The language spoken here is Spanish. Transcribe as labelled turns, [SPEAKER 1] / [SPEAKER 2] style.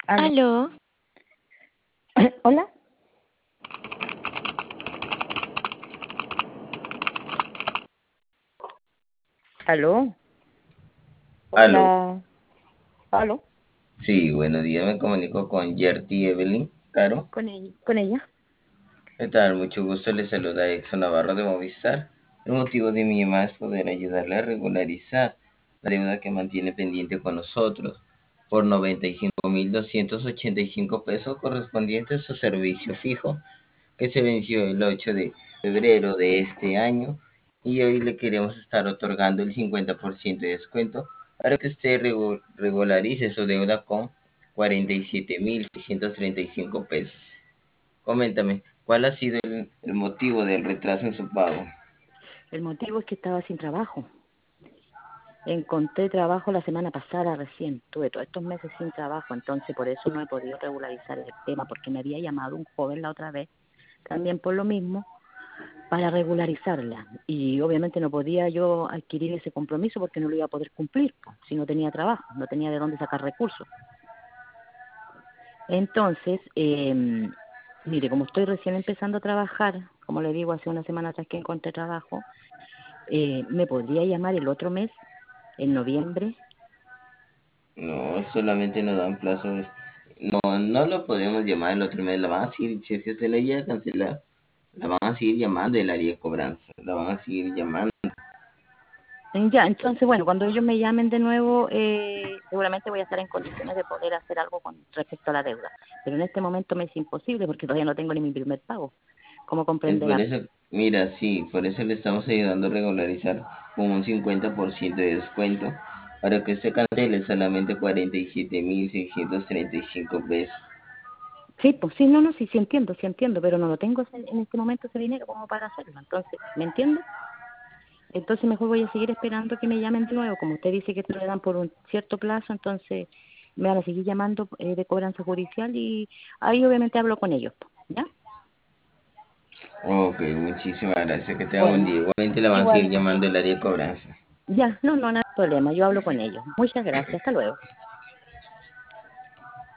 [SPEAKER 1] Aló.
[SPEAKER 2] Aló,
[SPEAKER 1] Hola. Aló.
[SPEAKER 3] Aló,
[SPEAKER 1] Hola. Aló.
[SPEAKER 3] sí, buenos días, me comunico con Yerty Evelyn, claro.
[SPEAKER 1] Con ella. Con ella.
[SPEAKER 3] ¿Qué tal? Mucho gusto, le saluda Exxon Navarro de Movistar. El motivo de mi llamada es poder ayudarle a regularizar la deuda que mantiene pendiente con nosotros por 95.285 pesos correspondientes a su servicio fijo que se venció el 8 de febrero de este año y hoy le queremos estar otorgando el 50% de descuento para que usted regularice su deuda con 47.635 pesos. Coméntame, ¿cuál ha sido el motivo del retraso en su pago?
[SPEAKER 1] El motivo es que estaba sin trabajo. Encontré trabajo la semana pasada recién. Tuve todos estos meses sin trabajo, entonces por eso no he podido regularizar el tema, porque me había llamado un joven la otra vez, también por lo mismo, para regularizarla. Y obviamente no podía yo adquirir ese compromiso porque no lo iba a poder cumplir, pues, si no tenía trabajo, no tenía de dónde sacar recursos. Entonces, mire, como estoy recién empezando a trabajar, como le digo, hace una semana atrás que encontré trabajo, ¿me podría llamar el otro mes, en noviembre?
[SPEAKER 3] No, solamente nos dan plazos. No, no lo podemos llamar el otro mes. La van a seguir, si es que usted la llega a cancelar, la van a seguir llamando el área de cobranza. La van a seguir llamando.
[SPEAKER 1] Ya, entonces, bueno, cuando ellos me llamen de nuevo, seguramente voy a estar en condiciones de poder hacer algo con respecto a la deuda. Pero en este momento me es imposible porque todavía no tengo ni mi primer pago, como
[SPEAKER 3] Es por
[SPEAKER 1] comprenderá.
[SPEAKER 3] eso, mira, sí, por eso le estamos ayudando a regularizar con un 50% de descuento para que usted cancele solamente 47.635 pesos.
[SPEAKER 1] Sí, pues sí, no, no, sí entiendo, pero no lo tengo en este momento ese dinero como para hacerlo. Entonces, ¿me entiende? Entonces mejor voy a seguir esperando que me llamen de nuevo. Como usted dice que me dan por un cierto plazo, entonces me van a seguir llamando de cobranza judicial y ahí obviamente hablo con ellos, ¿ya?
[SPEAKER 3] Ok, muchísimas gracias. Que tenga un
[SPEAKER 1] Bueno,
[SPEAKER 3] día. Igualmente la van a seguir
[SPEAKER 1] igual,
[SPEAKER 3] llamando el área de cobranza.
[SPEAKER 1] ya, no, no, no hay problema, yo hablo con ellos. Muchas gracias, hasta luego.